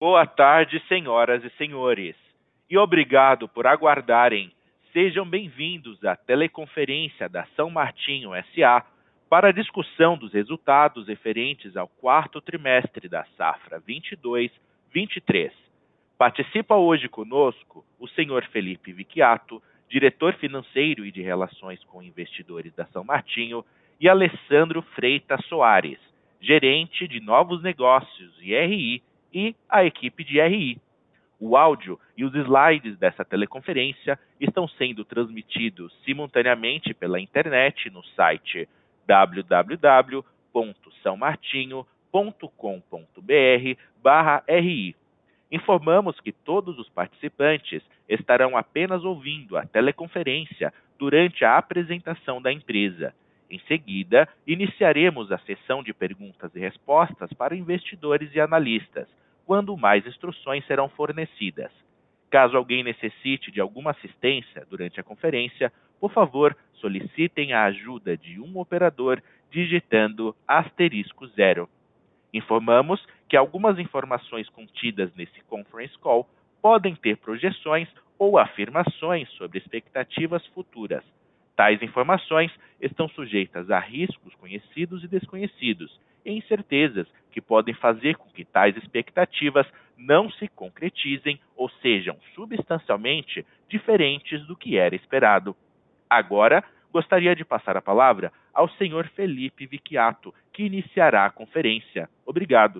Boa tarde, senhoras e senhores, e obrigado por aguardarem. Sejam bem-vindos à teleconferência da São Martinho S.A. para a discussão dos resultados referentes ao quarto trimestre da safra 22-23. Participa hoje conosco o senhor Felipe Vicchiato, diretor financeiro e de relações com investidores da São Martinho, e Alessandro Freitas Soares, gerente de novos negócios e RI, e a equipe de RI. O áudio e os slides dessa teleconferência estão sendo transmitidos simultaneamente pela internet no site www.saomartinho.com.br/RI. Informamos que todos os participantes estarão apenas ouvindo a teleconferência durante a apresentação da empresa. Em seguida, iniciaremos a sessão de perguntas e respostas para investidores e analistas, quando mais instruções serão fornecidas. Caso alguém necessite de alguma assistência durante a conferência, por favor, solicitem a ajuda de um operador digitando *0. Informamos que algumas informações contidas nesse conference call podem ter projeções ou afirmações sobre expectativas futuras. Tais informações estão sujeitas a riscos conhecidos e desconhecidos, e incertezas que podem fazer com que tais expectativas não se concretizem ou sejam substancialmente diferentes do que era esperado. Agora, gostaria de passar a palavra ao senhor Felipe Vicchiato, que iniciará a conferência. Obrigado.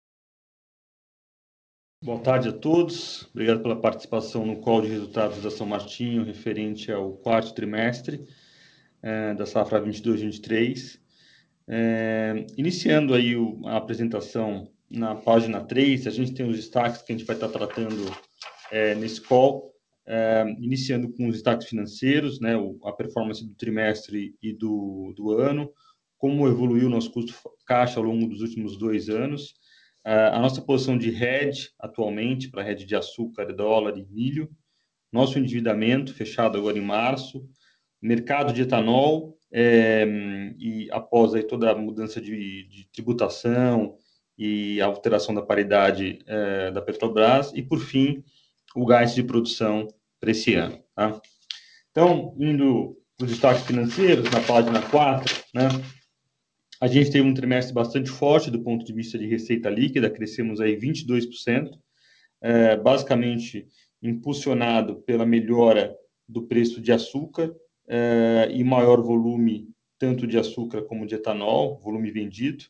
Boa tarde a todos. Obrigado pela participação no call de resultados da São Martinho, referente ao quarto trimestre da safra 22-23. Iniciando aí a apresentação na página 3, a gente tem os destaques que a gente vai estar tratando nesse call, iniciando com os destaques financeiros, né, a performance do trimestre e do ano, como evoluiu o nosso custo caixa ao longo dos últimos 2 anos, a nossa posição de hedge atualmente, para hedge de açúcar, dólar e milho, nosso endividamento fechado agora em março, mercado de etanol, e após aí toda a mudança de tributação e a alteração da paridade da Petrobras, e por fim, o gás de produção para esse ano. Tá? Então, indo para os destaques financeiros, na página 4, né? A gente teve um trimestre bastante forte do ponto de vista de receita líquida, crescemos aí 22%, basicamente impulsionado pela melhora do preço de açúcar e maior volume tanto de açúcar como de etanol, volume vendido,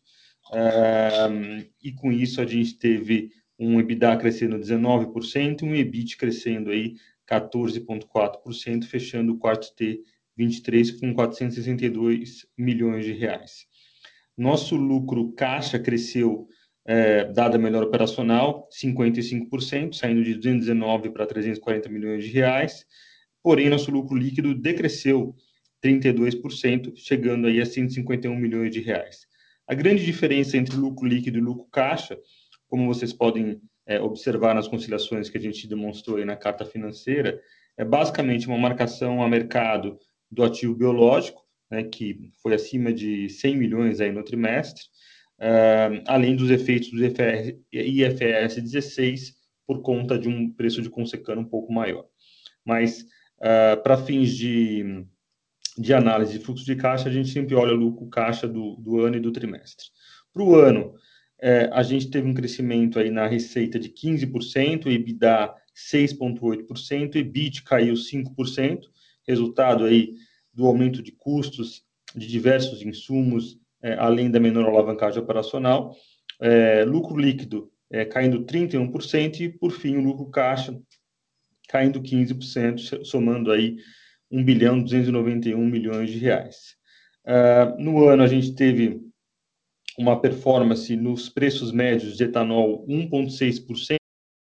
e com isso a gente teve um EBITDA crescendo 19% e um EBIT crescendo aí 14,4%, fechando o quarto T 23 com 462 milhões de reais. Nosso lucro caixa cresceu, dada a melhor operacional, 55%, saindo de 219 para 340 milhões de reais. Porém, nosso lucro líquido decresceu 32%, chegando aí a 151 milhões de reais. A grande diferença entre lucro líquido e lucro caixa, como vocês podem observar nas conciliações que a gente demonstrou aí na carta financeira, é basicamente uma marcação a mercado do ativo biológico, né, que foi acima de 100 milhões aí no trimestre, além dos efeitos do IFRS 16, por conta de um preço de consecano um pouco maior. Mas, para fins de análise de fluxo de caixa, a gente sempre olha o lucro caixa do ano e do trimestre. Para o ano, a gente teve um crescimento aí na receita de 15%, EBITDA 6,8%, EBIT caiu 5%, resultado aí do aumento de custos de diversos insumos, além da menor alavancagem operacional, lucro líquido caindo 31% e, por fim, o lucro caixa caindo 15%, somando aí 1.291 milhões de reais. No ano, a gente teve uma performance nos preços médios de etanol 1,6%,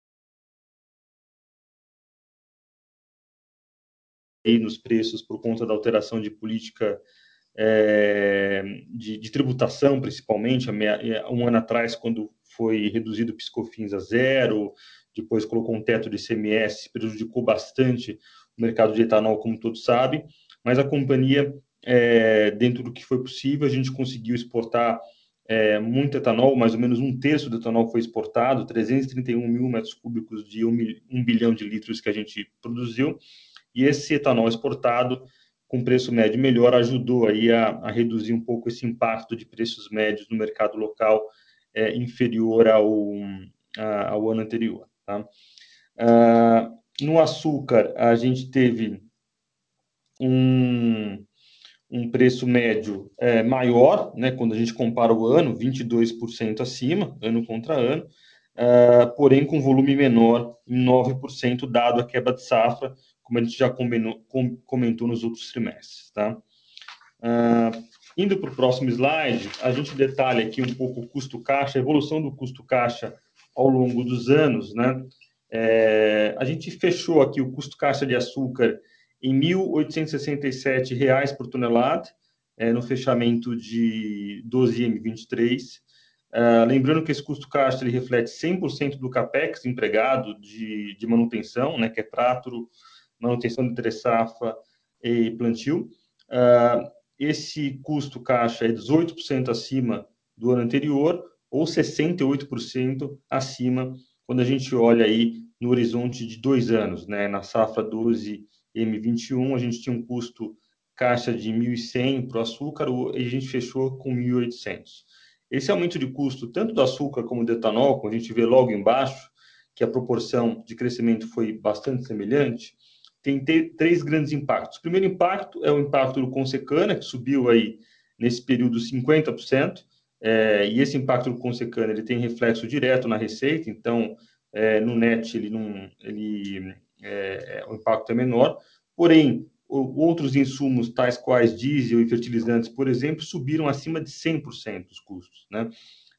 e nos preços por conta da alteração de política de tributação, principalmente, um ano atrás, quando foi reduzido o PiscoFins a 0, depois colocou um teto de ICMS, prejudicou bastante o mercado de etanol, como todos sabem, mas a companhia, dentro do que foi possível, a gente conseguiu exportar muito etanol, mais ou menos um terço do etanol foi exportado, 331 mil metros cúbicos de 1 bilhão de litros que a gente produziu, e esse etanol exportado, com preço médio melhor, ajudou aí a reduzir um pouco esse impacto de preços médios no mercado local inferior ao ano anterior. Tá? No açúcar, a gente teve um preço médio maior, né, quando a gente compara o ano, 22% acima, ano contra ano, porém com volume menor, em 9%, dado a quebra de safra, como a gente já comentou nos outros trimestres. Tá? Indo para o próximo slide, a gente detalha aqui um pouco o custo-caixa, a evolução do custo-caixa ao longo dos anos. Né? A gente fechou aqui o custo-caixa de açúcar em R$ 1.867 por tonelada, no fechamento de 12M23. Lembrando que esse custo-caixa ele reflete 100% do CAPEX empregado de manutenção, né, que é trato, manutenção de entre-safra e plantio. Esse custo-caixa é 18% acima do ano anterior, ou 68% acima quando a gente olha aí no horizonte de 2 anos. Né? Na safra 12M21, a gente tinha um custo caixa de 1.100 para o açúcar e a gente fechou com 1.800. Esse aumento de custo, tanto do açúcar como do etanol, como a gente vê logo embaixo, que a proporção de crescimento foi bastante semelhante, tem 3 grandes impactos. O primeiro impacto é o impacto do Consecana, que subiu aí nesse período 50%, e esse impacto do Consecana ele tem reflexo direto na receita, então no net o impacto é menor, porém outros insumos, tais quais diesel e fertilizantes, por exemplo, subiram acima de 100% os custos. Né?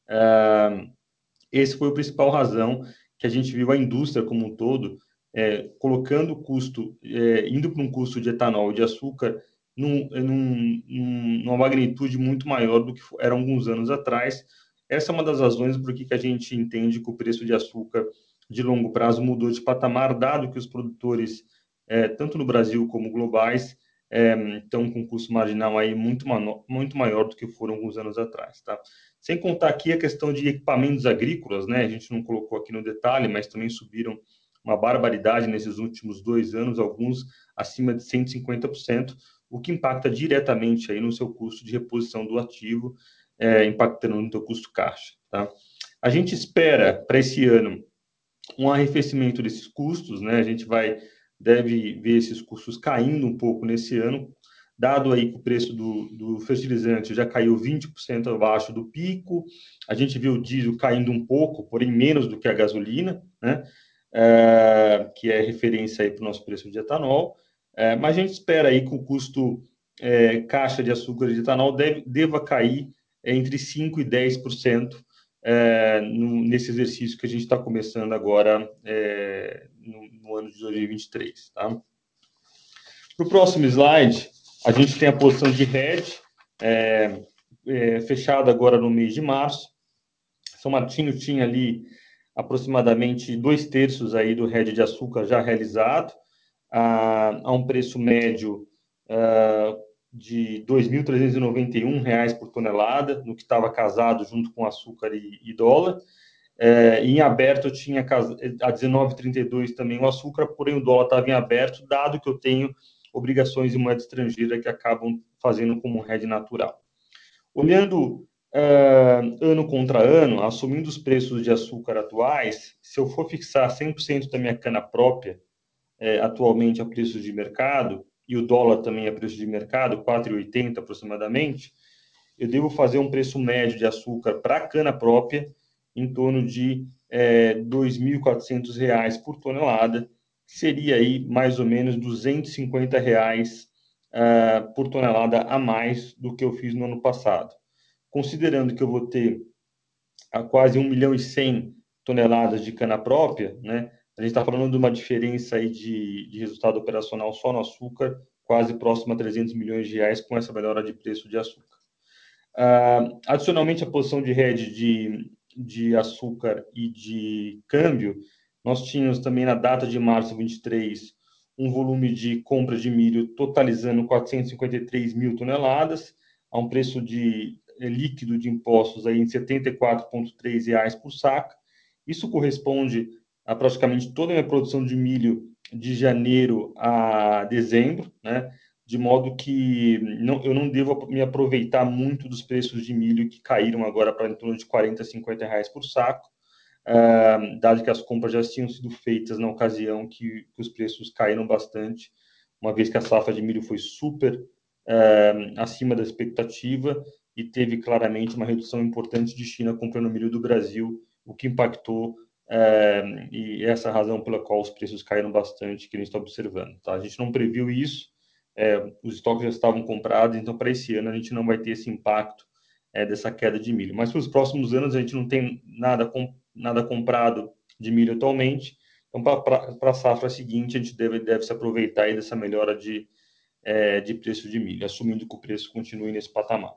Esse foi a principal razão que a gente viu a indústria como um todo colocando o custo, indo para um custo de etanol e de açúcar numa magnitude muito maior do que era alguns anos atrás. Essa é uma das razões por que a gente entende que o preço de açúcar de longo prazo mudou de patamar, dado que os produtores, tanto no Brasil como globais, estão com custo marginal aí muito maior do que foram alguns anos atrás. Tá? Sem contar aqui a questão de equipamentos agrícolas, né? A gente não colocou aqui no detalhe, mas também subiram uma barbaridade nesses últimos 2 anos, alguns acima de 150%, o que impacta diretamente aí no seu custo de reposição do ativo, impactando no seu custo caixa. Tá? A gente espera para esse ano um arrefecimento desses custos, né? A gente deve ver esses custos caindo um pouco nesse ano, dado aí que o preço do fertilizante já caiu 20% abaixo do pico, a gente viu o diesel caindo um pouco, porém menos do que a gasolina, né? Que é referência aí para o nosso preço de etanol, mas a gente espera aí que o custo caixa de açúcar de etanol deva cair entre 5% e 10%, nesse exercício que a gente está começando agora no ano de 2023. Tá? Para o próximo slide, a gente tem a posição de hedge, fechada agora no mês de março. São Martinho tinha ali aproximadamente 2/3 aí do hedge de açúcar já realizado, a um preço médio de R$ 2.391 por tonelada, no que estava casado junto com açúcar e dólar. Em aberto eu tinha a 19,32 também o açúcar, porém o dólar estava em aberto, dado que eu tenho obrigações em moeda estrangeira que acabam fazendo como hedge natural. Olhando ano contra ano, assumindo os preços de açúcar atuais, se eu for fixar 100% da minha cana própria, atualmente a preço de mercado, e o dólar também a preço de mercado, 4,80 aproximadamente, eu devo fazer um preço médio de açúcar para a cana própria em torno de R$ 2.400 por tonelada, que seria aí mais ou menos R$ 250 por tonelada a mais do que eu fiz no ano passado. Considerando que eu vou ter quase 1.100.000 toneladas de cana própria, né? A gente está falando de uma diferença aí de resultado operacional só no açúcar, quase próximo a R$ 300 milhões com essa melhora de preço de açúcar. Adicionalmente, a posição de hedge de açúcar e de câmbio, nós tínhamos também na data de março 23 um volume de compra de milho totalizando 453 mil toneladas, a um preço líquido de impostos aí em R$ 74,3 por saca. Isso corresponde a praticamente toda a minha produção de milho de janeiro a dezembro, né? De modo que eu não devo me aproveitar muito dos preços de milho que caíram agora para em torno de R$ 40, R$ 50 por saco, dado que as compras já tinham sido feitas na ocasião que os preços caíram bastante, uma vez que a safra de milho foi super acima da expectativa e teve claramente uma redução importante de China comprando milho do Brasil, o que impactou e essa é a razão pela qual os preços caíram bastante que a gente está observando. Tá? A gente não previu isso, os estoques já estavam comprados, então para esse ano a gente não vai ter esse impacto dessa queda de milho. Mas para os próximos anos a gente não tem nada comprado de milho atualmente, então para a safra seguinte a gente deve se aproveitar aí dessa melhora de preço de milho, assumindo que o preço continue nesse patamar.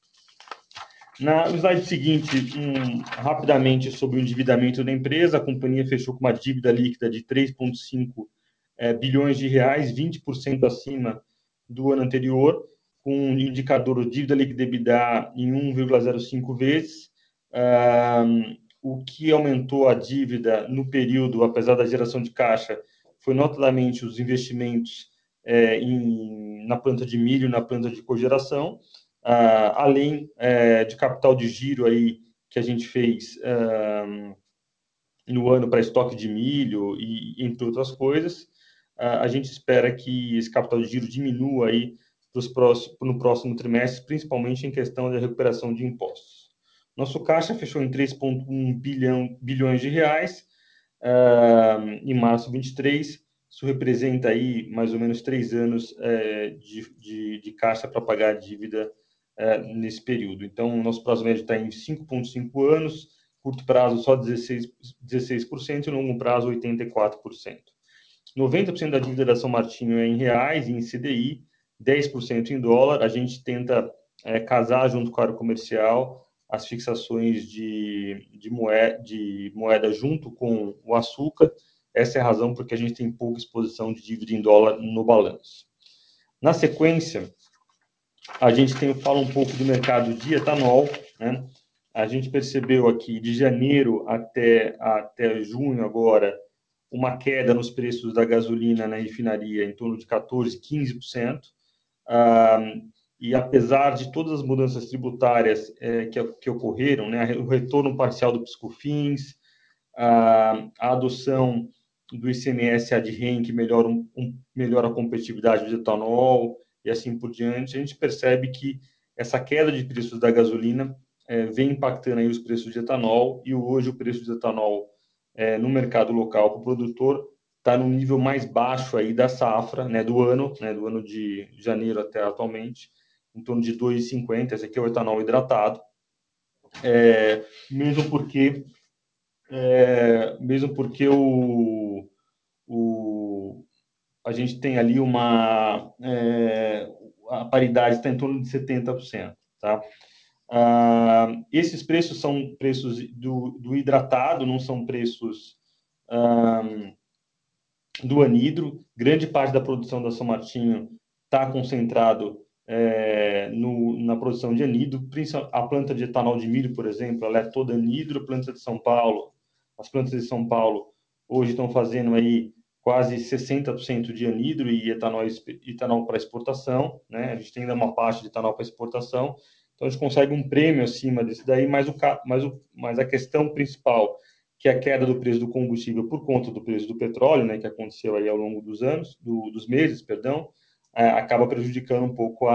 No slide seguinte, rapidamente sobre o endividamento da empresa, a companhia fechou com uma dívida líquida de 3,5 bilhões de reais, 20% acima do ano anterior, com um indicador de dívida líquida EBITDA em 1,05 vezes, o que aumentou a dívida no período, apesar da geração de caixa, foi notadamente os investimentos na planta de milho e na planta de cogeração, além de capital de giro aí que a gente fez no ano para estoque de milho e entre outras coisas. A gente espera que esse capital de giro diminua aí no próximo trimestre, principalmente em questão da recuperação de impostos. Nosso caixa fechou em 3,1 bilhões de reais em março de 2023. Isso representa aí mais ou menos 3 anos de caixa para pagar a dívida nesse período. Então, o nosso prazo médio está em 5,5 anos, curto prazo só 16% e longo prazo 84%. 90% da dívida da São Martinho é em reais e em CDI, 10% em dólar. A gente tenta casar junto com a área comercial as fixações de moeda junto com o açúcar. Essa é a razão porque a gente tem pouca exposição de dívida em dólar no balanço. Na sequência, a gente fala um pouco do mercado de etanol, né? A gente percebeu aqui de janeiro até junho agora uma queda nos preços da gasolina na refinaria em torno de 14%, 15%. E apesar de todas as mudanças tributárias que ocorreram, né, o retorno parcial do PiscoFins, a adoção do ICMS ad rem, que melhora a competitividade do etanol e assim por diante, a gente percebe que essa queda de preços da gasolina vem impactando aí os preços de etanol, e hoje o preço de etanol no mercado local para o produtor está no nível mais baixo aí da safra, né, do ano de janeiro até atualmente, em torno de 2,50. Esse aqui é o etanol hidratado, mesmo porque a gente tem ali a paridade está em torno de 70%, tá? Esses preços são preços do hidratado, não são preços do anidro. Grande parte da produção da São Martinho está concentrado na produção de anidro. A planta de etanol de milho, por exemplo, ela é toda anidro. As plantas de São Paulo hoje estão fazendo aí quase 60% de anidro e etanol para exportação, né? A gente tem ainda uma parte de etanol para exportação, então a gente consegue um prêmio acima desse daí, mas a questão principal, que é a queda do preço do combustível por conta do preço do petróleo, né, que aconteceu aí ao longo dos meses, acaba prejudicando um pouco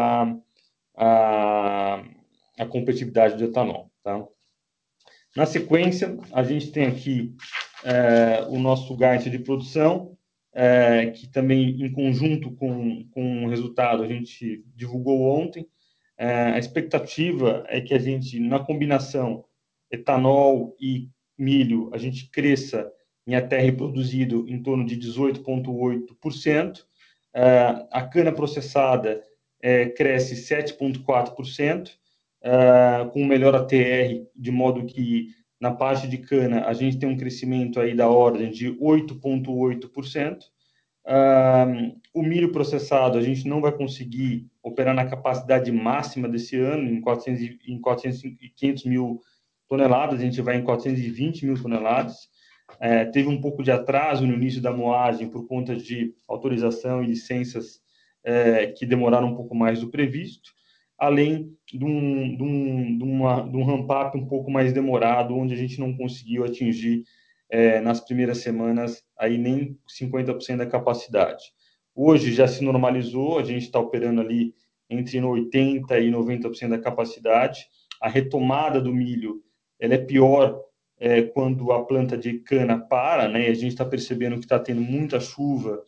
a competitividade do etanol, tá? Na sequência, a gente tem aqui o nosso guide de produção, que também, em conjunto com o resultado, a gente divulgou ontem. A expectativa é que a gente, na combinação etanol e milho, a gente cresça em ATR produzido em torno de 18,8%. A cana processada cresce 7,4%, com melhor ATR, de modo que na parte de cana a gente tem um crescimento aí da ordem de 8,8%. O milho processado a gente não vai conseguir operar na capacidade máxima desse ano, em 400 e 500 mil toneladas, a gente vai em 420 mil toneladas. Teve um pouco de atraso no início da moagem por conta de autorização e licenças que demoraram um pouco mais do previsto, além de um ramp-up um pouco mais demorado, onde a gente não conseguiu atingir nas primeiras semanas aí nem 50% da capacidade. Hoje já se normalizou, a gente está operando ali entre 80% e 90% da capacidade. A retomada do milho ela é pior quando a planta de cana para, né? A gente está percebendo que está tendo muitas chuvas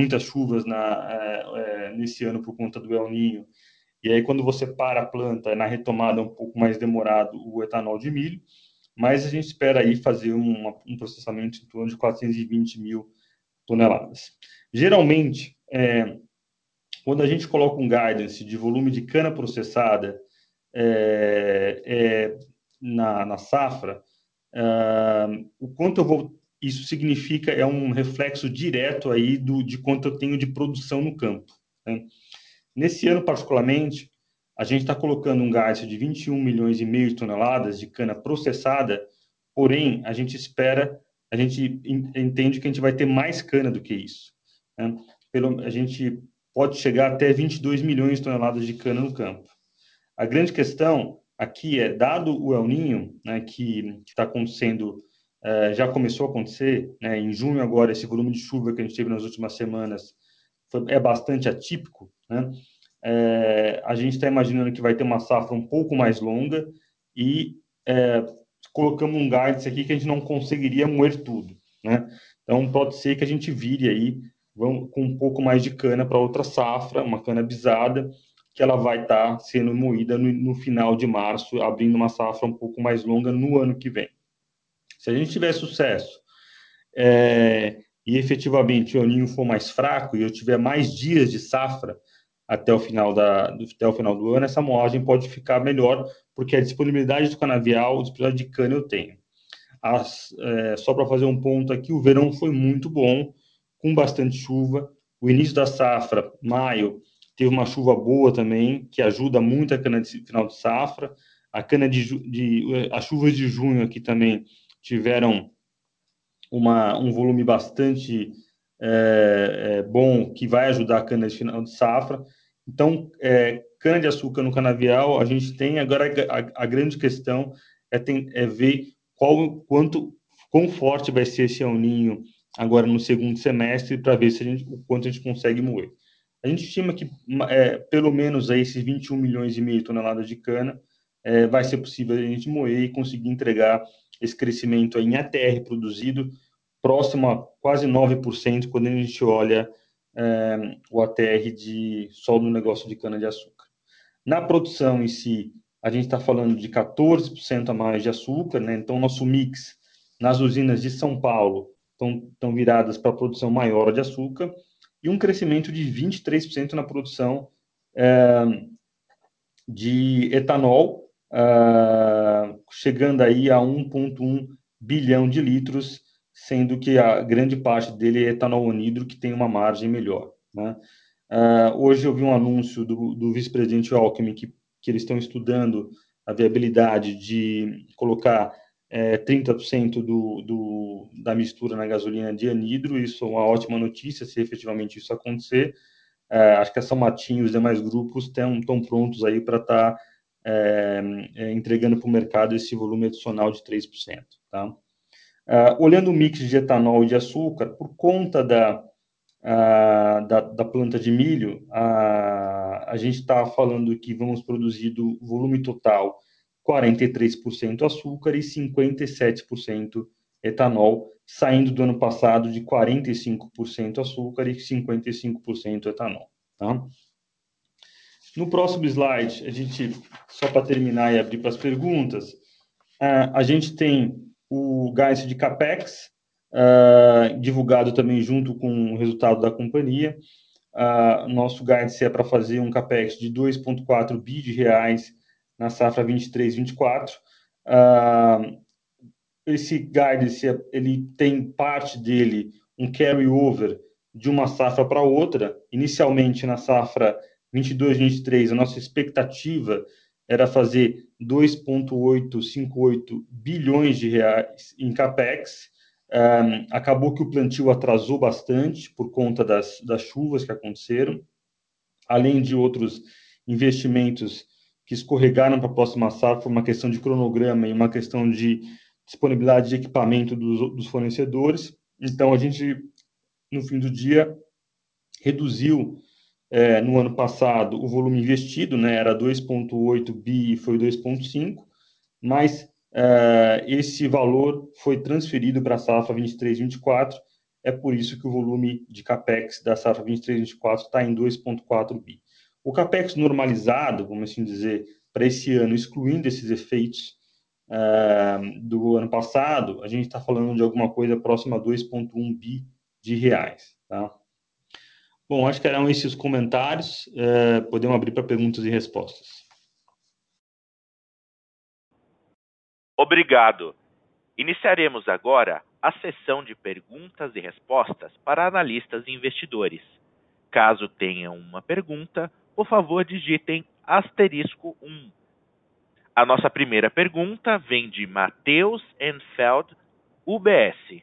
nesse ano por conta do El Niño. E aí, quando você para a planta, na retomada é um pouco mais demorado o etanol de milho, mas a gente espera aí fazer um processamento em torno de 420 mil toneladas. Geralmente, quando a gente coloca um guidance de volume de cana processada na safra, o quanto eu vou... Isso significa, é um reflexo direto aí de quanto eu tenho de produção no campo, né? Nesse ano, particularmente, a gente está colocando um guidance de 21 milhões e meio de toneladas de cana processada, porém, a gente entende que a gente vai ter mais cana do que isso, né? A gente pode chegar até 22 milhões de toneladas de cana no campo. A grande questão aqui é, dado o El Niño, né, que está acontecendo, já começou a acontecer, né, em junho agora, esse volume de chuva que a gente teve nas últimas semanas é bastante atípico, né? A gente está imaginando que vai ter uma safra um pouco mais longa e colocamos um guidance aqui que a gente não conseguiria moer tudo, né? Então, pode ser que a gente vire aí com um pouco mais de cana para outra safra, uma cana bisada, que ela vai estar sendo moída no final de março, abrindo uma safra um pouco mais longa no ano que vem. Se a gente tiver sucesso e efetivamente o El Niño for mais fraco e eu tiver mais dias de safra até o final do ano, essa moagem pode ficar melhor, porque a disponibilidade do canavial, a disponibilidade de cana eu tenho. Só para fazer um ponto aqui, o verão foi muito bom, com bastante chuva. O início da safra, maio, teve uma chuva boa também, que ajuda muito a cana de final de safra. As chuvas de junho aqui também tiveram um volume bastante bom, que vai ajudar a cana de final de safra. Então, cana-de-açúcar no canavial, a gente tem. Agora, a grande questão é ver quão forte vai ser esse El Niño agora no segundo semestre, para ver o quanto a gente consegue moer. A gente estima que pelo menos aí, esses 21 milhões e meio de toneladas de cana vai ser possível a gente moer e conseguir entregar esse crescimento aí em ATR produzido próximo a quase 9% quando a gente olha o ATR só no negócio de cana-de-açúcar. Na produção em si, a gente está falando de 14% a mais de açúcar, né? Então, nosso mix nas usinas de São Paulo estão viradas para a produção maior de açúcar e um crescimento de 23% na produção de etanol, chegando aí a 1,1 bilhão de litros, sendo que a grande parte dele é etanol anidro, que tem uma margem melhor, né? Hoje eu vi um anúncio do vice-presidente Alckmin que eles estão estudando a viabilidade de colocar 30% da mistura na gasolina de anidro. Isso é uma ótima notícia, se efetivamente isso acontecer. Acho que a São Martinho e os demais grupos estão prontos aí para estar entregando para o mercado esse volume adicional de 3%. Tá? Olhando o mix de etanol e de açúcar, por conta da planta de milho, a gente está falando que vamos produzir do volume total 43% açúcar e 57% etanol, saindo do ano passado de 45% açúcar e 55% etanol. Tá? No próximo slide, só para terminar e abrir para as perguntas, a gente tem o guidance de CAPEX, divulgado também junto com o resultado da companhia. Nosso guidance é para fazer um CAPEX de 2,4 bi de reais na safra 23-24. Esse guidance, ele tem parte dele um carry-over de uma safra para outra. Inicialmente, na safra 22, 23, a nossa expectativa era fazer 2,858 bilhões de reais em capex. Acabou que o plantio atrasou bastante por conta das chuvas que aconteceram, além de outros investimentos que escorregaram para a próxima safra, por uma questão de cronograma e uma questão de disponibilidade de equipamento dos fornecedores. Então, a gente, no fim do dia, reduziu no ano passado o volume investido, né, era 2,8 bi e foi 2,5, mas esse valor foi transferido para a safra 23-24, é por isso que o volume de capex da safra 23-24 está em 2,4 bi. O capex normalizado, vamos assim dizer, para esse ano, excluindo esses efeitos do ano passado, a gente está falando de alguma coisa próxima a 2,1 bi de reais, tá? Bom, acho que eram esses os comentários. Podemos abrir para perguntas e respostas. Obrigado. Iniciaremos agora a sessão de perguntas e respostas para analistas e investidores. Caso tenham uma pergunta, por favor digitem *1. A nossa primeira pergunta vem de Matheus Enfeld, UBS.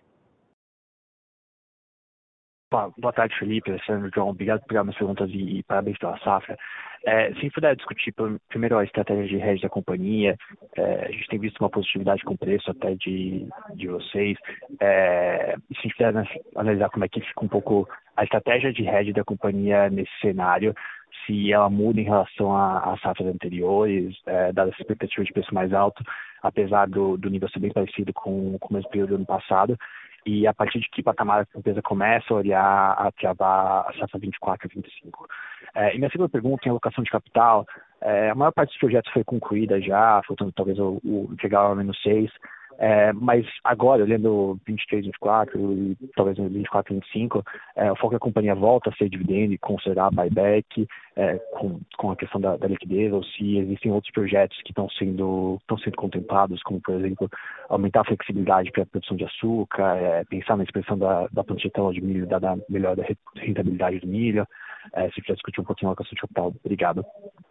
Boa tarde, Felipe, Alessandro, João. Obrigado por pegar minhas perguntas e parabéns pela safra. Se puder discutir primeiro a estratégia de hedge da companhia, a gente tem visto uma positividade com o preço até de vocês. Se a gente puder analisar como é que fica um pouco a estratégia de hedge da companhia nesse cenário, se ela muda em relação às safras anteriores, dada essa expectativa de preço mais alto, apesar do nível ser bem parecido com o mesmo período do ano passado, e a partir de que patamar a empresa começa a olhar a travar a safra 24 e 25. E minha segunda pergunta em alocação de capital, a maior parte dos projetos foi concluída já, faltando talvez o chegar ao -6, mas agora, olhando 23, 24 e talvez 24, 25, o foco da companhia volta a ser dividendo e considerar buyback com a questão da liquidez, ou se existem outros projetos que estão sendo contemplados, como, por exemplo, aumentar a flexibilidade para a produção de açúcar, pensar na expressão da planta de etanol de milho, dada a melhor da rentabilidade do milho. Se quiser discutir um pouquinho a alocação de capital. Obrigado.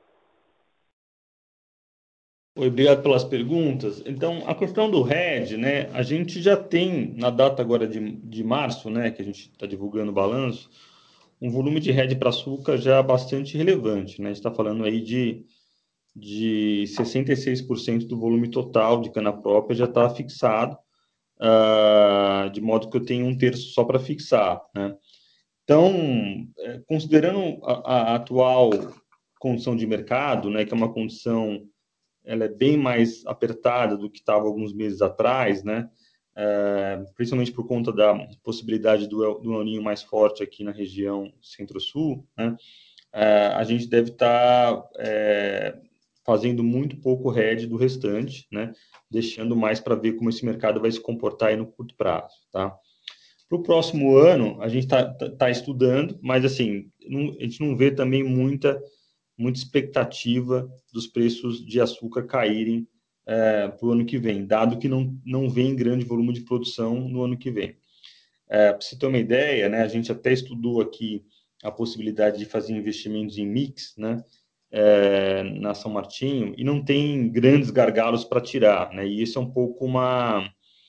Obrigado pelas perguntas. Então, a questão do hedge, né, a gente já tem, na data agora de março, né, que a gente está divulgando o balanço, um volume de hedge para açúcar já bastante relevante, né? A gente está falando aí de 66% do volume total de cana própria já está fixado, de modo que eu tenho 1/3 só para fixar, né? Então, considerando a atual condição de mercado, né, que é uma condição, ela é bem mais apertada do que estava alguns meses atrás, né? Principalmente por conta da possibilidade do El Niño mais forte aqui na região Centro-Sul, né? A gente deve estar fazendo muito pouco hedge do restante, né? Deixando mais para ver como esse mercado vai se comportar aí no curto prazo, tá? Para o próximo ano, a gente tá estudando, mas assim, a gente não vê também muita expectativa dos preços de açúcar caírem para o ano que vem, dado que não vem grande volume de produção no ano que vem. Para você ter uma ideia, né, a gente até estudou aqui a possibilidade de fazer investimentos em mix, né, na São Martinho, e não tem grandes gargalos para tirar, né, e isso é um pouco uma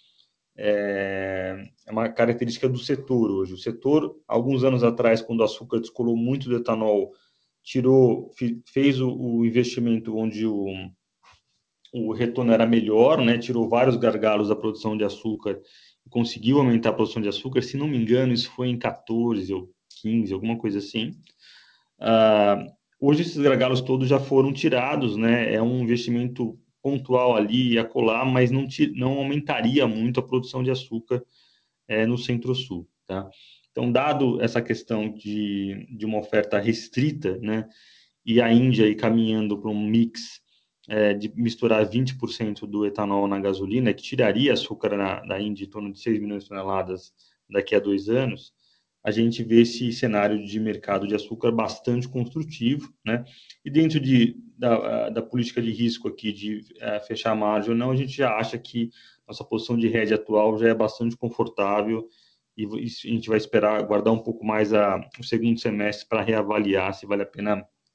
característica do setor hoje. O setor, alguns anos atrás, quando o açúcar descolou muito do etanol, fez o investimento onde o retorno era melhor, né? Tirou vários gargalos da produção de açúcar e conseguiu aumentar a produção de açúcar. Se não me engano, isso foi em 14 ou 15, alguma coisa assim. Hoje esses gargalos todos já foram tirados, né? É um investimento pontual ali e acolá, mas não aumentaria muito a produção de açúcar no Centro-Sul, tá? Então, dado essa questão de uma oferta restrita, né, e a Índia aí caminhando para um mix de misturar 20% do etanol na gasolina, que tiraria açúcar da Índia em torno de 6 milhões de toneladas daqui a 2 anos, a gente vê esse cenário de mercado de açúcar bastante construtivo, né? E dentro da política de risco aqui de fechar a margem ou não, a gente já acha que nossa posição de hedge atual já é bastante confortável e a gente vai esperar guardar um pouco mais o segundo semestre para reavaliar se vale a pena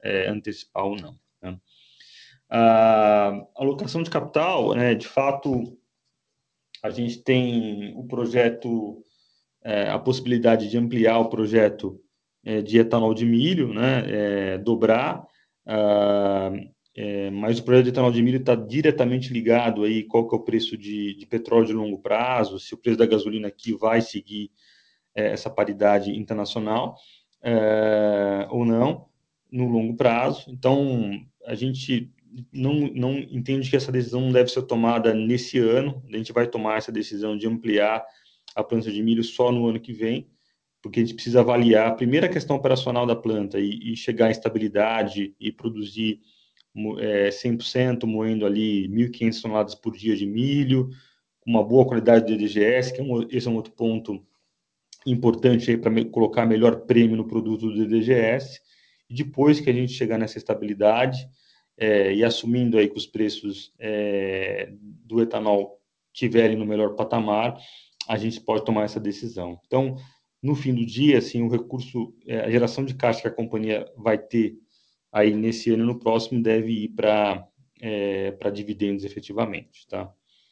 antecipar ou não, né? A alocação de capital, né, de fato, a gente tem o projeto, a possibilidade de ampliar o projeto de etanol de milho, né, dobrar, mas o projeto de etanol de milho está diretamente ligado aí qual que é o preço de petróleo de longo prazo, se o preço da gasolina aqui vai seguir essa paridade internacional ou não, no longo prazo. Então, a gente não entende que essa decisão não deve ser tomada nesse ano, a gente vai tomar essa decisão de ampliar a planta de milho só no ano que vem, porque a gente precisa avaliar a primeira questão operacional da planta e chegar à estabilidade e produzir 100%, moendo ali 1.500 toneladas por dia de milho, com uma boa qualidade de DDGS, esse é um outro ponto importante aí para colocar melhor prêmio no produto do DDGS. E depois que a gente chegar nessa estabilidade e assumindo aí que os preços do etanol estiverem no melhor patamar, a gente pode tomar essa decisão. Então, no fim do dia, assim, o recurso, a geração de caixa que a companhia vai ter aí nesse ano e no próximo deve ir para dividendos efetivamente, tá?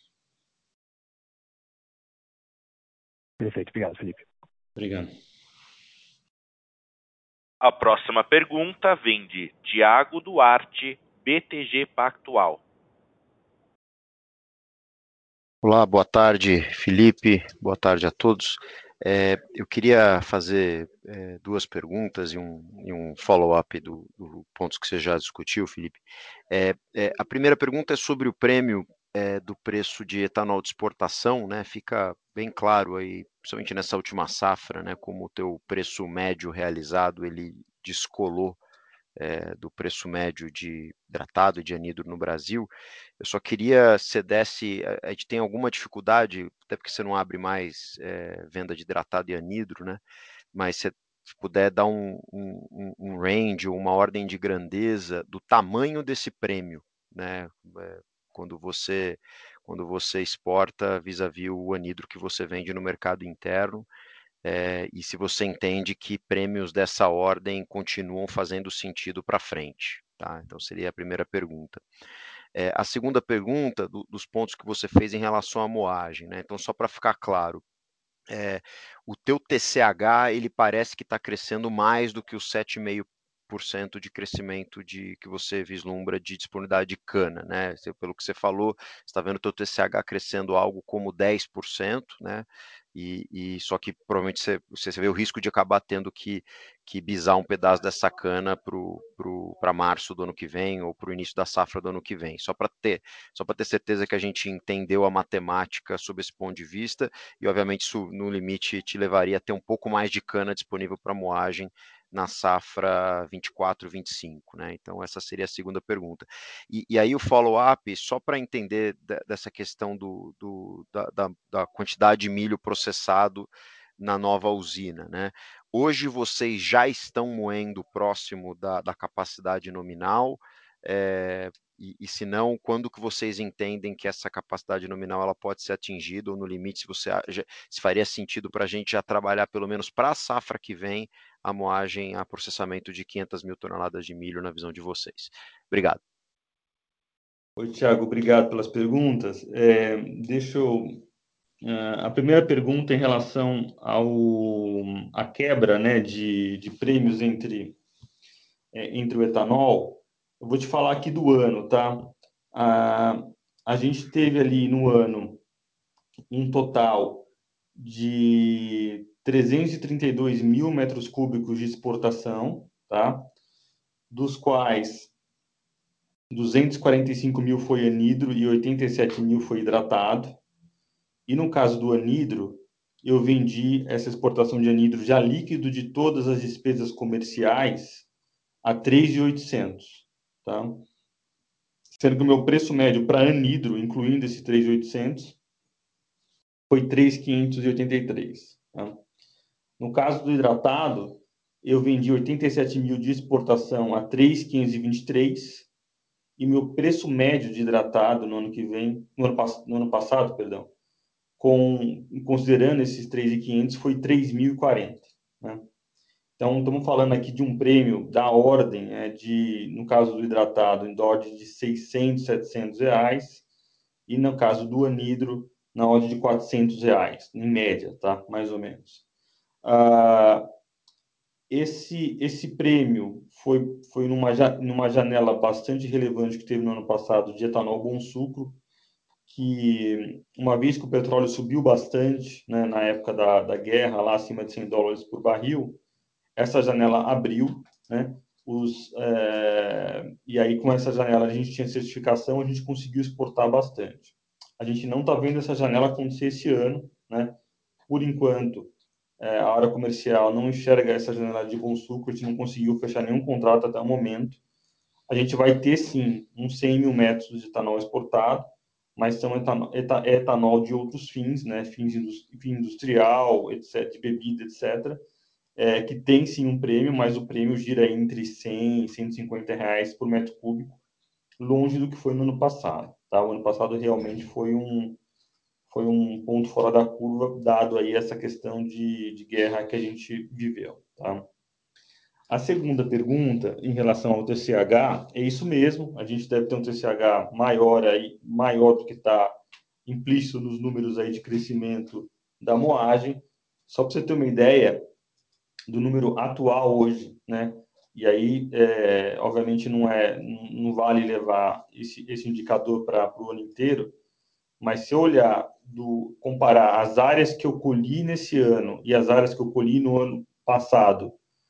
Perfeito, obrigado, Felipe. Obrigado. A próxima pergunta vem de Tiago Duarte, BTG Pactual. Olá, boa tarde, Felipe, boa tarde a todos. Eu queria fazer duas perguntas e um follow-up do pontos que você já discutiu, Felipe. A primeira pergunta é sobre o prêmio do preço de etanol de exportação, né? Fica bem claro aí, principalmente nessa última safra, né? Como o teu preço médio realizado, ele descolou do preço médio de hidratado e de anidro no Brasil. Eu só queria se desse, a gente tem alguma dificuldade, até porque você não abre mais venda de hidratado e anidro, né? Mas se puder dar um range ou uma ordem de grandeza do tamanho desse prêmio, né? Quando você exporta vis-à-vis o anidro que você vende no mercado interno, e se você entende que prêmios dessa ordem continuam fazendo sentido para frente, tá? Então seria a primeira pergunta. A segunda pergunta, dos pontos que você fez em relação à moagem, né? Então, só para ficar claro, o teu TCH, ele parece que está crescendo mais do que os 7,5% de crescimento que você vislumbra de disponibilidade de cana, né? Pelo que você falou, você está vendo o teu TCH crescendo algo como 10%, né? E só que provavelmente você vê o risco de acabar tendo que bisar um pedaço dessa cana para março do ano que vem ou para o início da safra do ano que vem. Só para ter certeza que a gente entendeu a matemática sob esse ponto de vista, e obviamente isso no limite te levaria a ter um pouco mais de cana disponível para moagem na safra 24-25, né? Então essa seria a segunda pergunta. E aí o follow-up, só para entender dessa questão da quantidade de milho processado na nova usina, né? Hoje vocês já estão moendo próximo da capacidade nominal, e se não, quando que vocês entendem que essa capacidade nominal ela pode ser atingida, ou no limite, se faria sentido para a gente já trabalhar pelo menos para a safra que vem a moagem, a processamento de 500 mil toneladas de milho na visão de vocês. Obrigado. Oi, Thiago, obrigado pelas perguntas. A primeira pergunta em relação à quebra, né, de prêmios entre o etanol, eu vou te falar aqui do ano, tá? A gente teve ali no ano um total de 332 mil metros cúbicos de exportação, tá? Dos quais 245 mil foi anidro e 87 mil foi hidratado. E no caso do anidro, eu vendi essa exportação de anidro já líquido de todas as despesas comerciais a 3.800, tá? Sendo que o meu preço médio para anidro, incluindo esse 3.800, foi 3.583, tá? No caso do hidratado, eu vendi 87 mil de exportação a 3.523 e meu preço médio de hidratado no ano passado, perdão, considerando esses 3.500, foi 3.040, né? Então, estamos falando aqui de um prêmio da ordem no caso do hidratado, da ordem de 600, 700 reais, e no caso do anidro, na ordem de 400 reais, em média, tá? Mais ou menos. Esse prêmio foi numa janela bastante relevante que teve no ano passado de etanol bom sucro, que uma vez que o petróleo subiu bastante, né, na época da guerra, lá acima de $100 por barril, essa janela abriu, né? E aí, com essa janela, a gente tinha certificação, a gente conseguiu exportar bastante. A gente não está vendo essa janela acontecer esse ano, né? Por enquanto, a área comercial não enxerga essa janela de bom sucro, a gente não conseguiu fechar nenhum contrato até o momento. A gente vai ter, sim, uns 100 mil metros de etanol exportado, mas são etanol de outros fins, né? Fim industrial, etc., de bebida, etc., que tem sim um prêmio, mas o prêmio gira entre 100 e 150 reais por metro cúbico, longe do que foi no ano passado. Tá? O ano passado realmente foi um ponto fora da curva, dado aí essa questão de guerra que a gente viveu. Tá? A segunda pergunta, em relação ao TCH, é isso mesmo, a gente deve ter um TCH maior do que está implícito nos números aí de crescimento da moagem. Só para você ter uma ideia, do número atual hoje, né? E aí, obviamente, não vale levar esse indicador para o ano inteiro, mas se eu comparar as áreas que eu colhi nesse ano e as áreas que eu colhi no ano passado,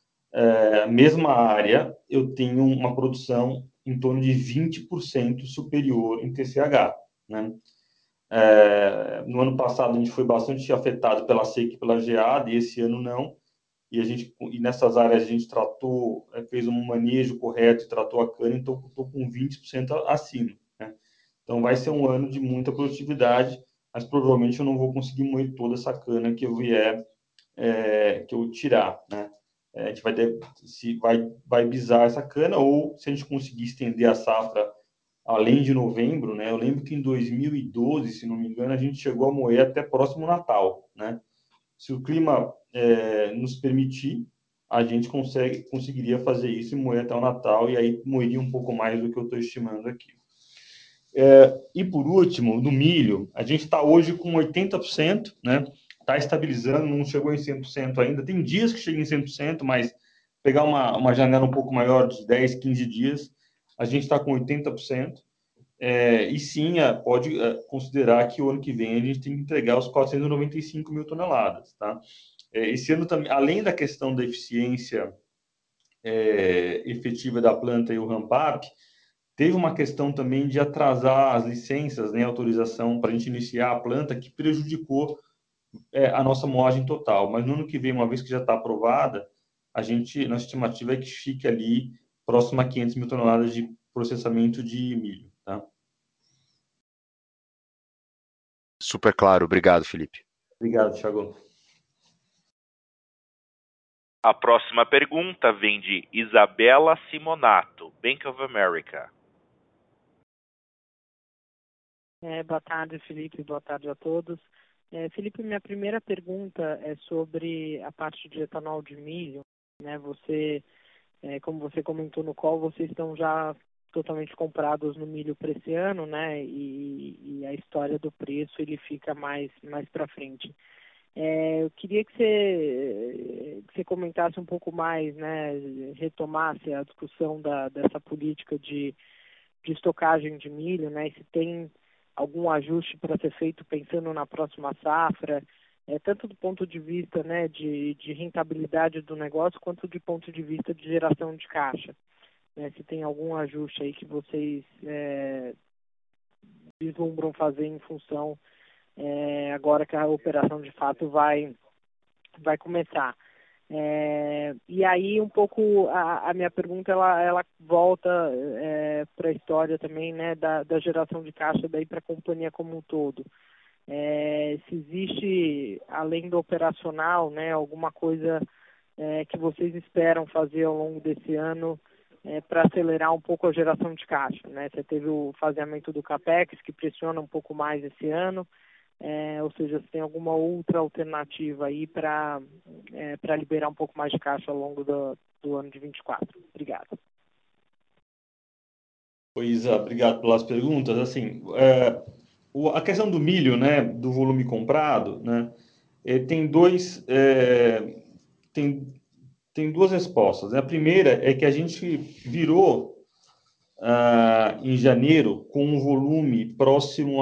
mesma área, eu tenho uma produção em torno de 20% superior em TCH, né? No ano passado a gente foi bastante afetado pela seca e pela geada, e esse ano não. E nessas áreas a gente fez um manejo correto e tratou a cana, então estou com 20% acima, né? Então vai ser um ano de muita produtividade, mas provavelmente eu não vou conseguir moer toda essa cana que eu que eu tirar, né? A gente vai bisar essa cana, ou se a gente conseguir estender a safra além de novembro, né? Eu lembro que em 2012, se não me engano, a gente chegou a moer até próximo Natal, né? Se o clima nos permitir, a gente conseguiria fazer isso e moer até o Natal, e aí moeria um pouco mais do que eu estou estimando aqui. E por último, no milho, a gente está hoje com 80%, né? Está estabilizando, não chegou em 100% ainda. Tem dias que chega em 100%, mas pegar uma janela um pouco maior, de 10, 15 dias, a gente está com 80%. E sim, pode considerar que o ano que vem a gente tem que entregar os 495 mil toneladas. Tá? Esse ano também, além da questão da eficiência efetiva da planta e o ramp-up, teve uma questão também de atrasar as licenças, né, autorização para a gente iniciar a planta, que prejudicou a nossa moagem total. Mas no ano que vem, uma vez que já está aprovada, nossa estimativa é que fique ali próximo a 500 mil toneladas de processamento de milho. Tá? Super claro, obrigado, Felipe. Obrigado, Thiago. A próxima pergunta vem de Isabela Simonato, Bank of America. Boa tarde, Felipe. Boa tarde a todos. Felipe, minha primeira pergunta é sobre a parte de etanol de milho. Né? Como você comentou no call, vocês estão já totalmente comprados no milho para esse ano, né? E a história do preço ele fica mais para frente. Eu queria que você comentasse um pouco mais, né? Retomasse a discussão dessa política de estocagem de milho, né? E se tem algum ajuste para ser feito pensando na próxima safra, tanto do ponto de vista, né, de rentabilidade do negócio, quanto do ponto de vista de geração de caixa. Né? Se tem algum ajuste aí que vocês vislumbram fazer em função agora que a operação de fato vai começar. E aí um pouco a minha pergunta ela volta para a história também, né, da geração de caixa daí para a companhia como um todo. Se existe, além do operacional, né, alguma coisa que vocês esperam fazer ao longo desse ano para acelerar um pouco a geração de caixa, né? Você teve o faseamento do CAPEX, que pressiona um pouco mais esse ano, ou seja, se tem alguma outra alternativa aí para liberar um pouco mais de caixa ao longo do ano de 24. Obrigado. Isa, obrigado pelas perguntas. Assim, a questão do milho, né, do volume comprado, né, tem duas respostas. A primeira é que a gente virou em janeiro com um volume próximo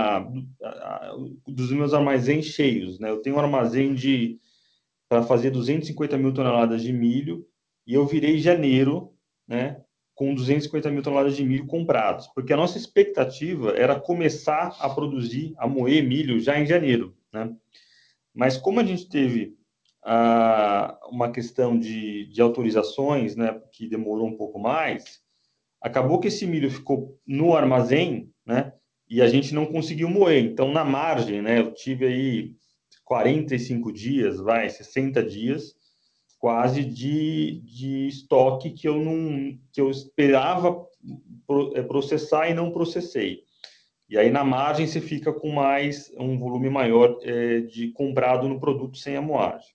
dos meus armazéns cheios, né? Eu tenho um armazém para fazer 250 mil toneladas de milho e eu virei janeiro, né, com 250 mil toneladas de milho comprados, porque a nossa expectativa era começar a produzir, a moer milho já em janeiro, né? Mas como a gente teve uma questão de autorizações, né, que demorou um pouco mais, acabou que esse milho ficou no armazém, né, e a gente não conseguiu moer. Então, na margem, né, eu tive aí 45 dias, 60 dias, quase de estoque que eu esperava processar e não processei. E aí na margem você fica com mais um volume maior de comprado no produto sem a moagem.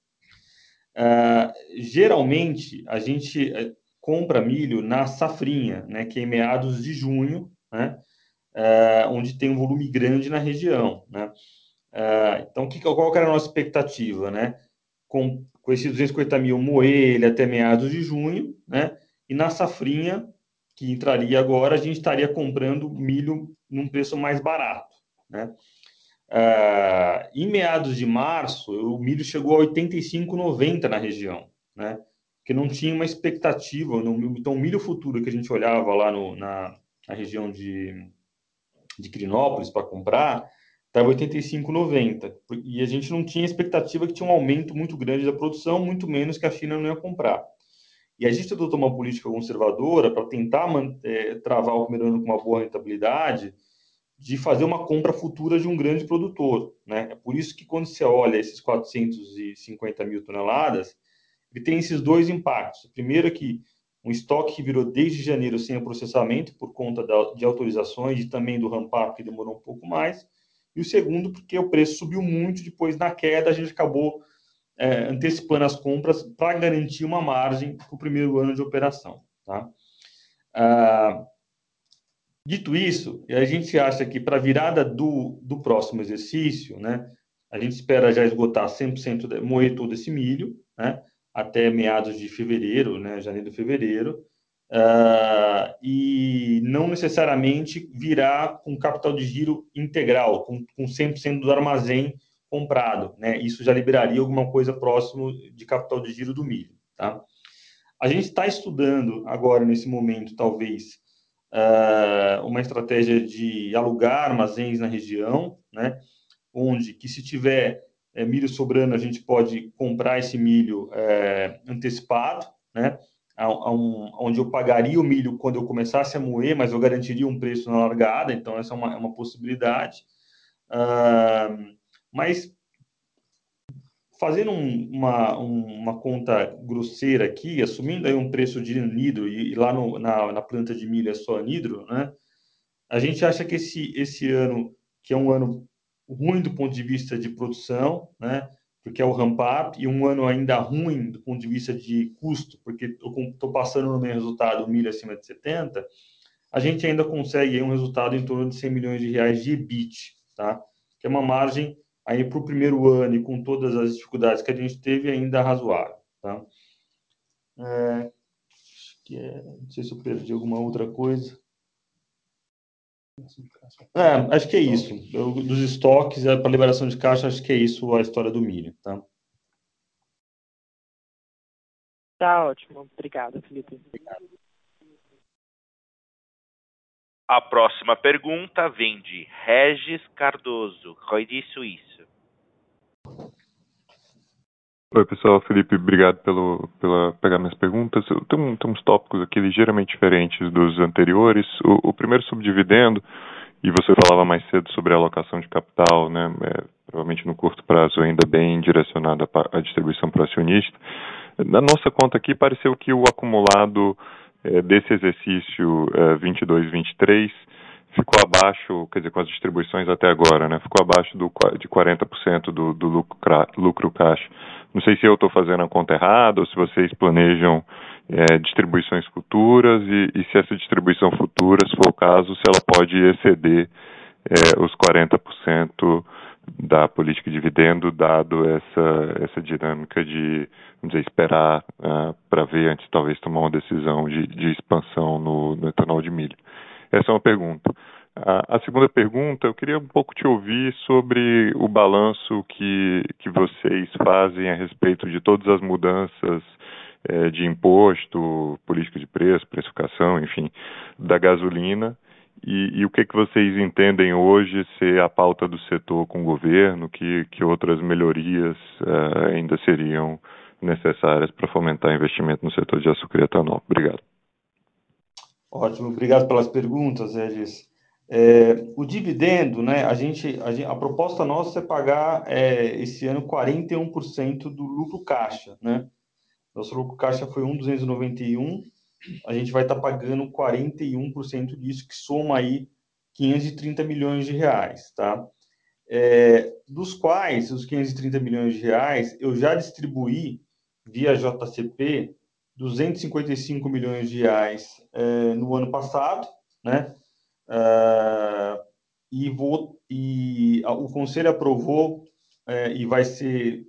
Geralmente a gente compra milho na safrinha, né, que é em meados de junho, né, onde tem um volume grande na região, né. Então qual que era a nossa expectativa, né? Com esses 250 mil moer ele até meados de junho, né? E na safrinha que entraria agora, a gente estaria comprando milho num preço mais barato, né? Em meados de março, o milho chegou a 85,90 na região, né? Porque não tinha uma expectativa. Então, o milho futuro que a gente olhava lá na região de Quirinópolis para comprar, estava 85,90. E a gente não tinha expectativa que tinha um aumento muito grande da produção, muito menos que a China não ia comprar. E a gente adotou uma política conservadora para tentar travar o primeiro ano com uma boa rentabilidade, de fazer uma compra futura de um grande produtor, né? É por isso que quando você olha esses 450 mil toneladas, ele tem esses dois impactos. O primeiro é que um estoque que virou desde janeiro sem o processamento, por conta de autorizações e também do ramp-up, que demorou um pouco mais. E o segundo, porque o preço subiu muito, depois na queda a gente acabou antecipando as compras para garantir uma margem para o primeiro ano de operação, tá? Dito isso, a gente acha que para a virada do próximo exercício, né, a gente espera já esgotar 100%, moer todo esse milho, né, até meados de fevereiro, né, janeiro, fevereiro, e não necessariamente virar com capital de giro integral, com 100% do armazém comprado, né? Isso já liberaria alguma coisa próximo de capital de giro do milho, tá? A gente está estudando agora, nesse momento, talvez, uma estratégia de alugar armazéns na região, né? Onde que se tiver milho sobrando, a gente pode comprar esse milho antecipado, né? Onde eu pagaria o milho quando eu começasse a moer, mas eu garantiria um preço na largada, então essa é uma possibilidade. Mas fazendo uma conta grosseira aqui, assumindo aí um preço de anidro, e lá na planta de milho é só anidro, né? A gente acha que esse ano, que é um ano ruim do ponto de vista de produção, né? Porque é o ramp-up, e um ano ainda ruim do ponto de vista de custo, porque estou passando no meu resultado o milho acima de 70, a gente ainda consegue aí um resultado em torno de 100 milhões de reais de EBIT, tá? Que é uma margem aí para o primeiro ano e com todas as dificuldades que a gente teve ainda razoável, tá? Não sei se eu perdi alguma outra coisa. Acho que é isso. Dos estoques para liberação de caixa, acho que é isso a história do milho, tá? Tá ótimo. Obrigado, Felipe. Obrigado. A próxima pergunta vem de Regis Cardoso, Credit Suisse. Oi, pessoal. Felipe, obrigado pela pegar minhas perguntas. Tem uns tópicos aqui ligeiramente diferentes dos anteriores. O primeiro sobre dividendo, e você falava mais cedo sobre a alocação de capital, né? Provavelmente no curto prazo ainda bem direcionada à distribuição para o acionista. Na nossa conta aqui, pareceu que o acumulado desse exercício 22-23 ficou abaixo, quer dizer, com as distribuições até agora, né? Ficou abaixo de 40% do lucro caixa. Não sei se eu estou fazendo a conta errada ou se vocês planejam distribuições futuras e se essa distribuição futura, se for o caso, se ela pode exceder os 40% da política de dividendo, dado essa dinâmica de, vamos dizer, esperar para ver antes talvez tomar uma decisão de expansão no etanol de milho. Essa é uma pergunta. A segunda pergunta, eu queria um pouco te ouvir sobre o balanço que vocês fazem a respeito de todas as mudanças de imposto, política de preço, precificação, enfim, da gasolina, e o que vocês entendem hoje ser a pauta do setor com o governo, que outras melhorias ainda seriam necessárias para fomentar investimento no setor de açúcar e etanol. Obrigado. Ótimo, obrigado pelas perguntas, Regis. O dividendo, né, a proposta nossa é pagar esse ano 41% do lucro caixa, né? Nosso lucro caixa foi 1.291, a gente vai estar pagando 41% disso, que soma aí 530 milhões de reais, tá? Dos quais, os 530 milhões de reais, eu já distribuí via JCP 255 milhões de reais no ano passado, né? E o Conselho aprovou e vai ser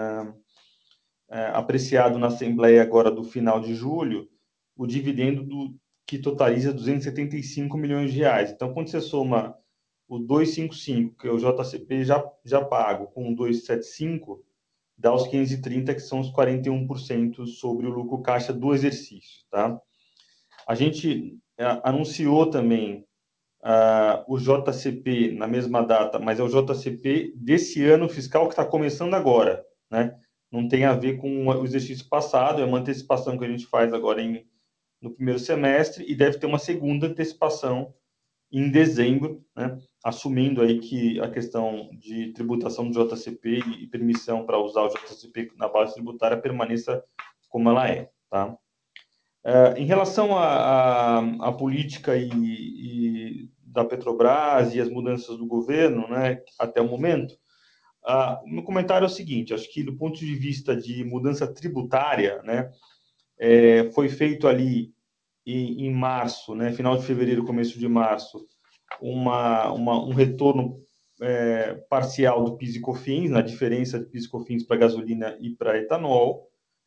apreciado na Assembleia agora do final de julho o dividendo que totaliza 275 milhões de reais. Então, quando você soma o 255, que é o JCP já pago, com o 275, dá os 530, que são os 41% sobre o lucro caixa do exercício, tá? A gente anunciou também o JCP na mesma data, mas é o JCP desse ano fiscal que está começando agora, né? Não tem a ver com o exercício passado, é uma antecipação que a gente faz agora no primeiro semestre e deve ter uma segunda antecipação em dezembro, né? Assumindo aí que a questão de tributação do JCP e permissão para usar o JCP na base tributária permaneça como ela é, tá? Em relação à política da Petrobras e as mudanças do governo, né, até o momento, o meu comentário é o seguinte: acho que do ponto de vista de mudança tributária, né, foi feito ali em março, né, final de fevereiro, começo de março, um retorno parcial do PIS e COFINS, na diferença de PIS e COFINS para gasolina e para etanol,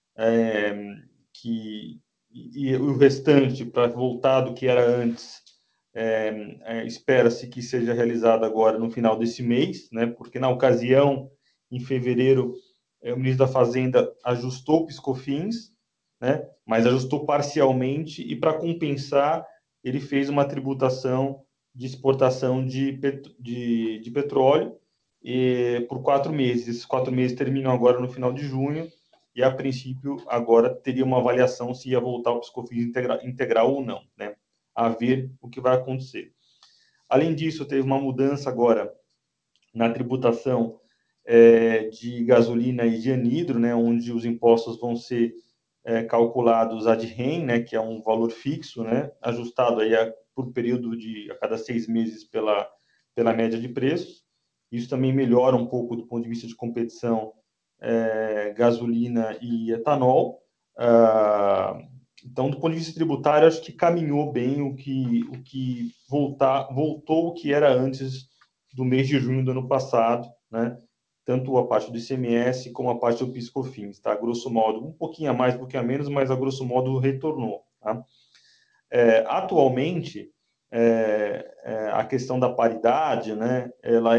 e o restante para voltar do que era antes, espera-se que seja realizado agora no final desse mês, né? Porque na ocasião, em fevereiro, o ministro da Fazenda ajustou o PIS/COFINS, né? Mas ajustou parcialmente e para compensar ele fez uma tributação de exportação de petróleo por 4 meses. Esses 4 meses terminam agora no final de junho e, a princípio, agora teria uma avaliação se ia voltar o PIS/COFINS integral ou não, né? A ver o que vai acontecer. Além disso, teve uma mudança agora na tributação de gasolina e de anidro, né? Onde os impostos vão ser calculados ad rem, né? Que é um valor fixo, né? Ajustado aí por período a cada 6 meses pela média de preços. Isso também melhora um pouco do ponto de vista de competição gasolina e etanol. Então, do ponto de vista tributário, acho que caminhou bem o que voltou o que era antes do mês de junho do ano passado, né? Tanto a parte do ICMS como a parte do PIS/COFINS, tá? Grosso modo, um pouquinho a mais, um pouquinho a menos, mas a grosso modo retornou, tá? Atualmente, a questão da paridade, né? Ela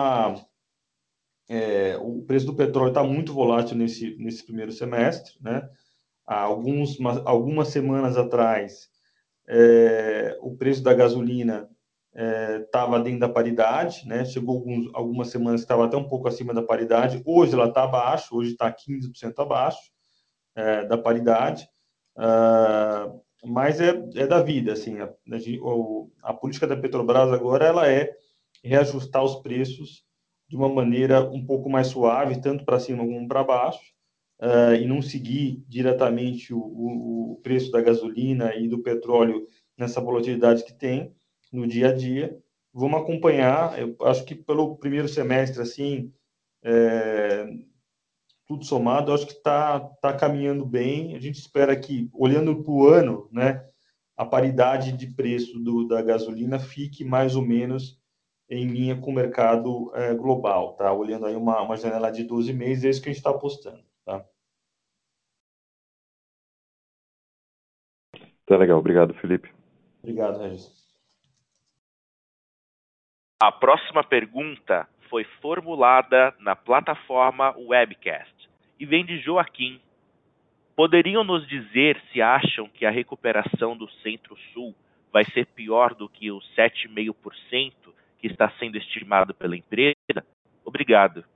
o preço do petróleo está muito volátil nesse primeiro semestre, né? Há algumas semanas atrás, o preço da gasolina estava dentro da paridade, né? Chegou algumas semanas que estava até um pouco acima da paridade. Hoje ela está abaixo, hoje está 15% abaixo da paridade. Mas é da vida, assim. A política da Petrobras agora ela é reajustar os preços de uma maneira um pouco mais suave, tanto para cima como para baixo, e não seguir diretamente o preço da gasolina e do petróleo nessa volatilidade que tem, no dia a dia. Vamos acompanhar, eu acho que pelo primeiro semestre, assim, tudo somado, eu acho que tá caminhando bem. A gente espera que, olhando para o ano, né, a paridade de preço da gasolina fique mais ou menos em linha com o mercado global, tá? Olhando aí uma janela de 12 meses, é isso que a gente está apostando, tá? Tá legal, obrigado, Felipe. Obrigado, Regis. A próxima pergunta foi formulada na plataforma Webcast e vem de Joaquim. Poderiam nos dizer se acham que a recuperação do Centro-Sul vai ser pior do que os 7,5% que está sendo estimado pela empresa? Obrigado.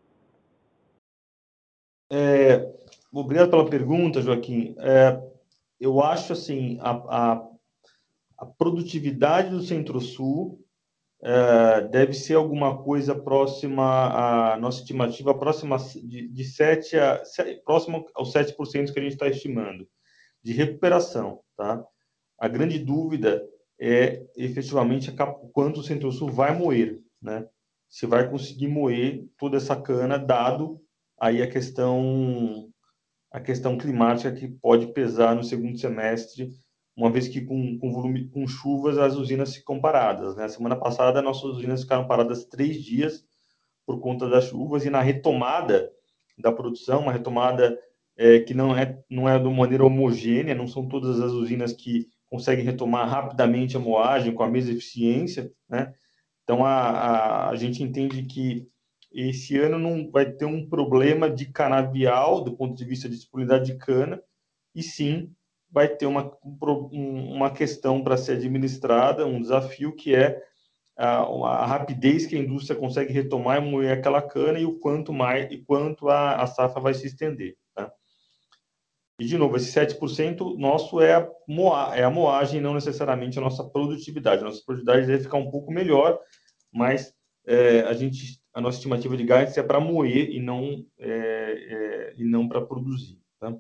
Obrigado pela pergunta, Joaquim. Eu acho assim, a produtividade do Centro-Sul deve ser alguma coisa próxima, a nossa estimativa próxima de 7 próximo aos 7% que a gente está estimando, de recuperação, tá? A grande dúvida é efetivamente quanto o Centro-Sul vai moer, né? Se vai conseguir moer toda essa cana, dado aí a questão climática que pode pesar no segundo semestre, uma vez que com volume, com chuvas, as usinas ficam paradas, né? Semana passada, nossas usinas ficaram paradas 3 dias por conta das chuvas, e na retomada da produção, uma retomada que não é de uma maneira homogênea, não são todas as usinas que conseguem retomar rapidamente a moagem com a mesma eficiência, né? Então, a gente entende que esse ano não vai ter um problema de canavial, do ponto de vista de disponibilidade de cana, e sim vai ter uma questão para ser administrada, um desafio que é a rapidez que a indústria consegue retomar e moer aquela cana, e o quanto a safra vai se estender, tá? E, de novo, esse 7% nosso é a moagem, não necessariamente a nossa produtividade. A nossa produtividade deve ficar um pouco melhor, mas a nossa estimativa de guidance é para moer e não para produzir, tá?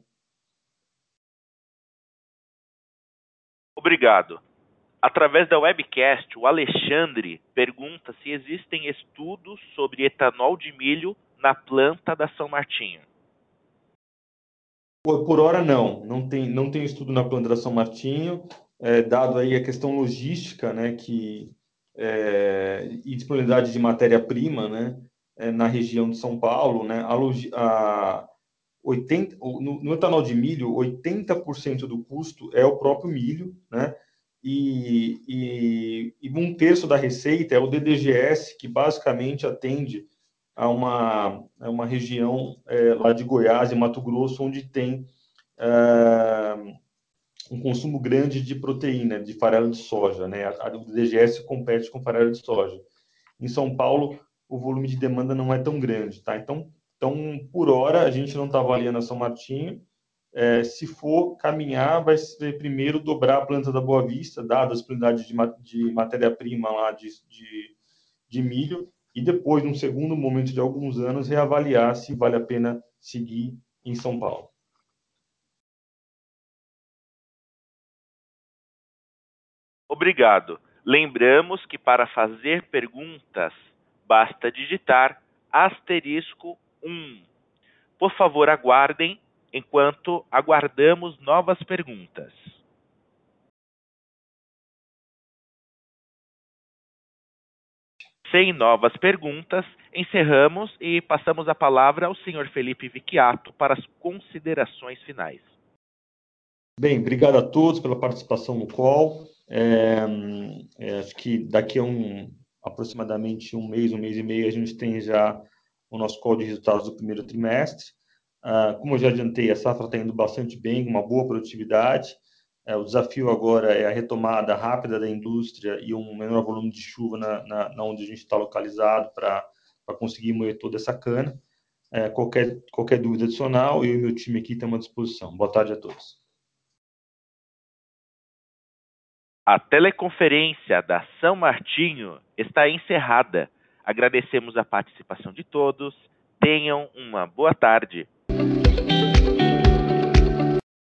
Obrigado. Através da webcast, o Alexandre pergunta se existem estudos sobre etanol de milho na planta da São Martinho. Por hora, não tem estudo na planta da São Martinho, dado aí a questão logística, né, e disponibilidade de matéria-prima, né, na região de São Paulo, né, no etanol de milho, 80% do custo é o próprio milho, né, e 1/3 da receita é o DDGS, que basicamente atende a uma região lá de Goiás e Mato Grosso, onde tem um consumo grande de proteína, de farelo de soja, né? O DGS compete com farelo de soja. Em São Paulo, o volume de demanda não é tão grande, tá? Então por hora, a gente não está avaliando a São Martinho. Se for caminhar, vai ser primeiro dobrar a planta da Boa Vista, dada a disponibilidade de matéria-prima lá de milho, e depois, num segundo momento de alguns anos, reavaliar se vale a pena seguir em São Paulo. Obrigado. Lembramos que para fazer perguntas, basta digitar *1. Por favor, aguardem enquanto aguardamos novas perguntas. Sem novas perguntas, encerramos e passamos a palavra ao Sr. Felipe Vicchiato para as considerações finais. Bem, obrigado a todos pela participação no call. Acho que daqui a aproximadamente um mês e meio, a gente tem já o nosso call de resultados do primeiro trimestre. Como eu já adiantei, a safra está indo bastante bem, com uma boa produtividade. O desafio agora é a retomada rápida da indústria e um menor volume de chuva na onde a gente está localizado para conseguir moer toda essa cana. Qualquer dúvida adicional, eu e meu time aqui estamos à disposição. Boa tarde a todos. A teleconferência da São Martinho está encerrada. Agradecemos a participação de todos. Tenham uma boa tarde.